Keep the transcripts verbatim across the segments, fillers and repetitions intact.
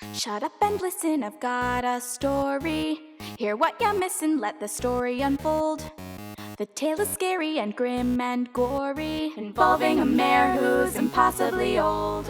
Shut up and listen, I've got a story. Hear what you're missing, let the story unfold. The tale is scary and grim and gory, involving a mare who's impossibly old.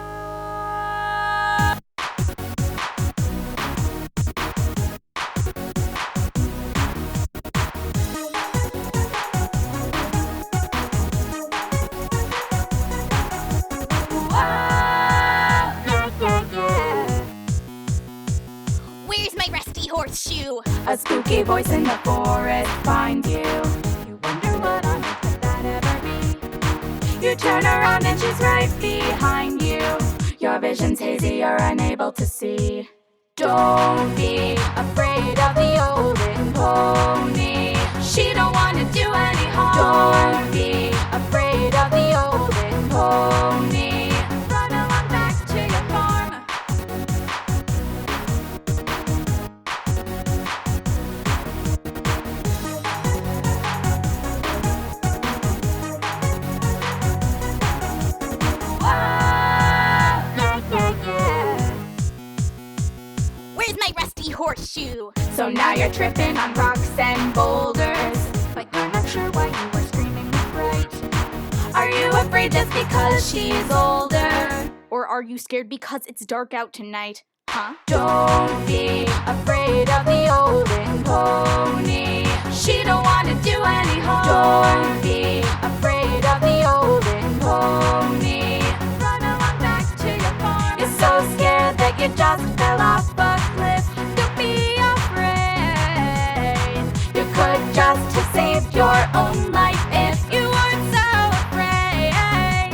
Where's my rusty horseshoe? A spooky voice in the forest finds you. You wonder what on earth could that ever be? You turn around and she's right behind you. Your vision's hazy, you're unable to see. Don't be afraid of the olden pony. She don't want to do any harm. Don't be afraid of the olden pony. Run along back to your farm. Where's my rusty horseshoe? So now you're tripping on rocks and boulders, but you're not sure why you were screaming with fright. Are you afraid just because she's older? Or are you scared because it's dark out tonight? Huh? Don't be afraid of the olden pony. She don't want to do any harm. Don't be afraid of the olden pony. Run along back to your farm. You're so scared that you just fell off a cliff. Don't be afraid. You could just have saved your own life if you weren't so afraid.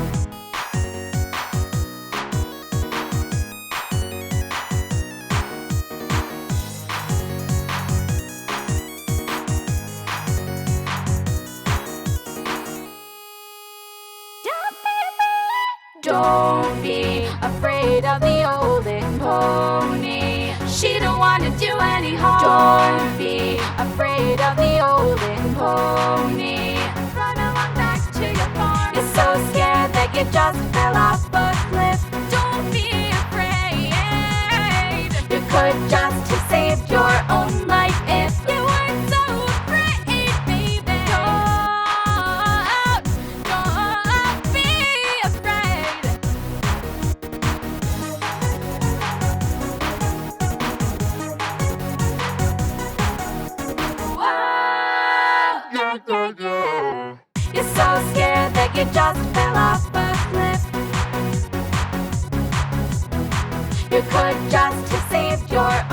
Don't be afraid of the olden pony. She don't want to do any harm. Don't be afraid of the olden pony. Run along back to your farm. You're so scared that you just fell off a cliff. Don't be afraid. You could just have saved your own life if you weren't so afraid, baby. Don't, don't be afraid. You're so scared that you just fell off a cliff. You could just have saved your